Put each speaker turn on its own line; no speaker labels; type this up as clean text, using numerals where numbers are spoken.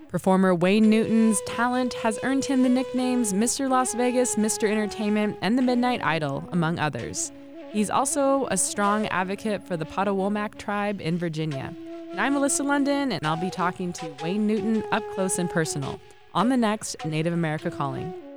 Performer Wayne Newton's talent has earned him the nicknames Mr. Las Vegas, Mr. Entertainment, and the Midnight Idol, among others. He's also a strong advocate for the Potawatomi tribe in Virginia. And I'm Alyssa London, and I'll be talking to Wayne Newton up close and personal on the next Native America Calling.